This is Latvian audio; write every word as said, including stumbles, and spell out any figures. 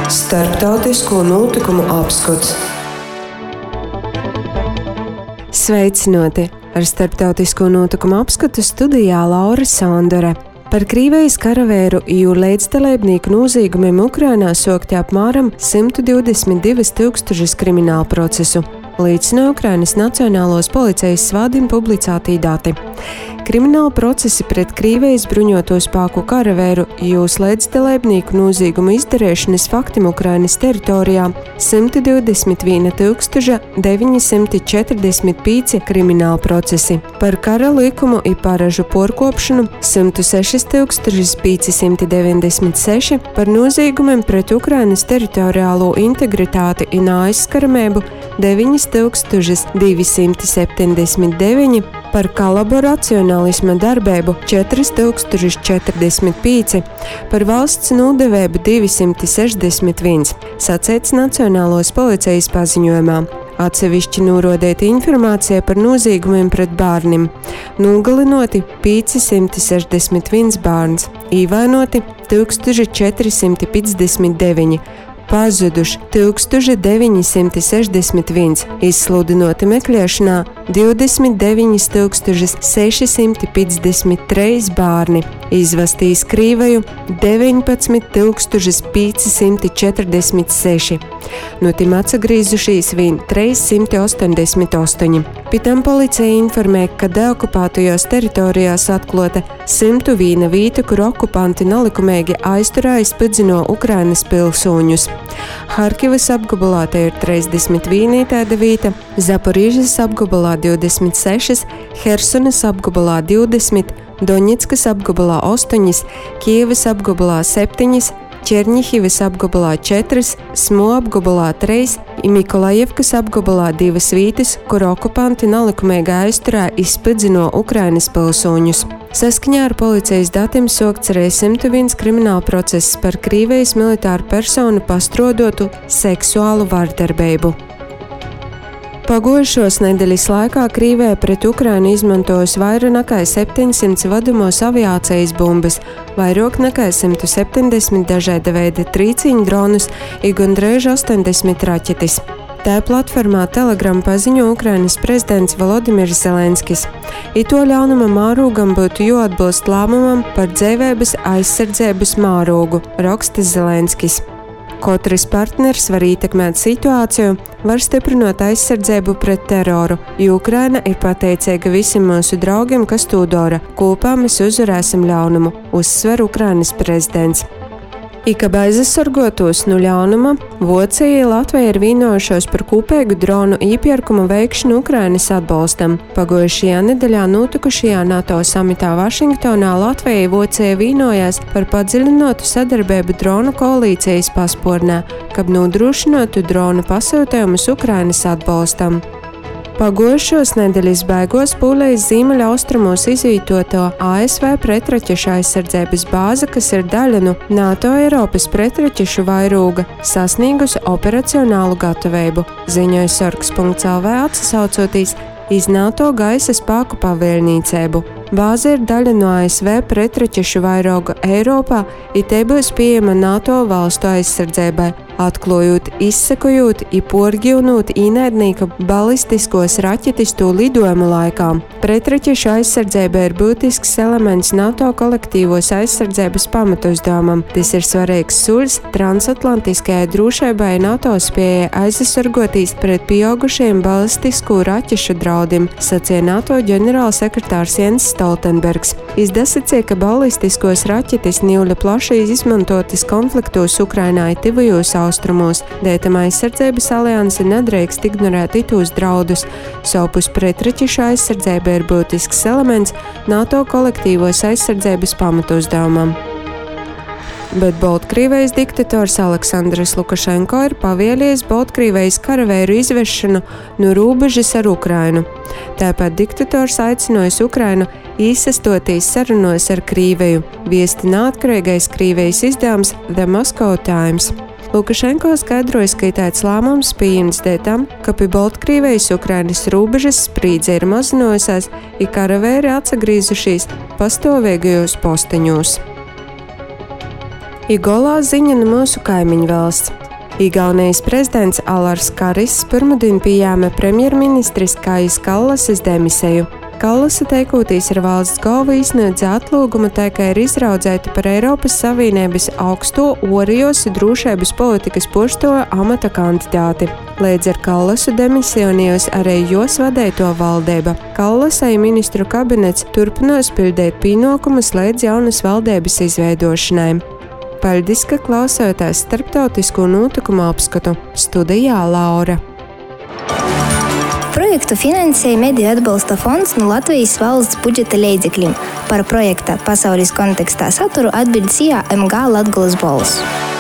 Starptautisko notikumu apskats. Sveicināti! Ar starptautisko notikumu apskatu studijā Laura Sondore. Par Krīvejas karavēru jū līdzdalībnieku noziegumiem Ukrainā sokti apmēram simt divdesmit divas tūkstošus kriminālu procesu, liecina Ukrainas Nacionālos policijas svādiem publicētī dati. Krimināli procesi pret Krīvejas bruņoto spēku karavēru jūs līdzdalībnieku noziegumu izdarīšanas faktim Ukrainas teritorijā simt divdesmit viena tūkstoša deviņi simti četrdesmit pieci krimināli procesi. Par kara likumu i paražu porkopšanu simt seši tūkstoši pieci simti deviņdesmit seši, par noziegumiem pret Ukrainas teritoriālo integritāti un aizskaramību deviņi tūkstoši divi simti septiņdesmit deviņi, par kolaboracionālisma darbību četri tūkstoši četrdesmit pieci, par valsts nūdevēbu divi simti sešdesmit viens, sacīts Nacionālos policijas paziņojumā. Atsevišķi norādīta informācija par noziegumiem pret bērniem. Nogalinoti pieci simti sešdesmit viens bērns, īvainoti tūkstoš četri simti piecdesmit deviņi, pazuduši tūkstoš deviņi simti sešdesmit viens, izsludinoti meklēšanā divdesmit deviņi tūkstoši seši simti piecdesmit trīs bērni, izvestīs Krīveju deviņpadsmit tūkstoši pieci simti četrdesmit seši, no tiem atsagrīzušies vien trīs simti ostoņdesmit astoņi. Pitam policija informē, ka deokupētajos teritorijās atklāta simt viena vieta, kur okupanti nelikumīgi aizturēja spridzino Ukrainas pilsoņus. Harkivas apgabalā te ir trīsdesmit viena tāda vieta, Zaporīžas apgabalā divdesmit seši, Hersonas apgabalā divdesmit, Doņetskas apgabalā astoņi, Kijevas apgabalā septiņi, Černihivas apgabalā četri, Smo apgabalā trīs, Mikolajevkas apgabalā divas vietas, kur okupanti nelikumīgi aizturēja izspridzino Ukrainas pilsoņus. Saskaņā ar policijas datiem sokts arī simt viens krimināla process par Krīvejas militāru personu pastrodotu seksuālu vardarbību. Pagojušos nedēļas laikā Krīveja pret Ukrainu izmantojusi vairāk nekā septiņsimt vadumos aviācijas bumbas, vairāk nekā simt septiņdesmit dažāda veida trīcīņu dronus un gandrīz astoņdesmit raķetes. Tā platformā Telegram paziņo Ukrainas prezidents Volodimirs Zelenskis. Ito ļaunuma mārūgam būtu jāatbilst lēmumam par dzīvības aizsardzības mārūgu, raksta Zelenskis. Katrs partners var ietekmēt situāciju, var stiprināt aizsardzību pret teroru, jo Ukraina ir pateicīga visiem mūsu draugiem, kas to dara. Kopā mēs uzvarēsim ļaunumu, uzsver Ukrainas prezidents. I kā aizsargotos no ļaunuma, Vācija un Latvija ir vienojušos par kopīgu dronu iepirkumu veikšanu Ukrainas atbalstam. Pagojušajā nedēļā notikušajā NATO samitā Vašingtonā Latvija un Vācija vienojās par padziļinātu sadarbību dronu koalīcijas paspārnē, kad nodrošinātu dronu pasūtījumus Ukrainas atbalstam. Pagojušos nedēļas beigās Polijas ziemeļaustrumos izvītoto A S V pretraķešu aizsardzības bāze, kas ir daļa no NATO Eiropas pretraķešu vairūga, sasniegusi operacionālu gatavību, ziņoja sorgs punkts L V atsaucoties iz NATO gaisa spēku pavēlniecību. Bāze ir daļa no A S V pretraķešu vairūga Eiropā, un te būs pieejama NATO valstu aizsardzībai, atklājot, izsekojot un porģīnot ienaidnieka balistiskos raķetes to lidojumu laikā. Pretraķešu aizsardzība ir būtisks elements NATO kolektīvos aizsardzības pamatuzdevumam. Tas ir svarīgs solis transatlantiskajai drošībai NATO spējai aizsargoties pret pieaugušiem balistisko raķešu draudiem, sacīja NATO ģenerālsekretārs Jens Stoltenbergs. Izdasacīja, ka balistiskos raķetes nīļa plaši izmantotas konfliktos Ukrainā un tuvajos austrumos. Dētama aizsardzības alianse nedrīkst ignorēt itos draudus. Savpus pretraķešu aizsardzība ir būtisks elements NATO kolektīvos aizsardzības pamatuzdevumam. Bet Baltkrievijas diktators Aleksandrs Lukašenko ir pavēlējis Baltkrievijas karavēru izvešanu no robežas ar Ukrainu. Tāpat diktators aicinājis Ukrainu iesaistīties sarunās ar Krīveju, viesti neatkarīgais Krīvejas izdevums The Moscow Times. Lukašenko skaidroja, ka tāds lēmums pieņemts dēļ tam, ka pie Baltkrievijas Ukrainas robežas spriedze ir mazinājusies, un karavēri atsagriezušies pastāvīgajos posteņos. Igolā ziņa no mūsu kaimiņu valsts. Igaunijas prezidents Alars Karis pirmdien pieņēma premjerministres Kajis Kallasas demisiju. Kallasa teikūtīs ar valsts galvu izniedza atlūgumu tā, ka ir izraudzēta par Eiropas Savienības augsto orijos drošības politikas posto amata kandidāti. Līdz ar Kallasu demisionējos arī jos vadēto valdība. Kallasai ministru kabinets turpinās pildīt pienākumus līdz jaunas valdības izveidošanai. Paldies, ka klausāties starptautisko notikumu apskatu. Studijā Laura. Projektu finansēja Mediju atbalsta fonds no Latvijas valsts budžeta līdzekļiem. Par projekta pasaules kontekstā saturu atbild S I A M G Latgolas balss.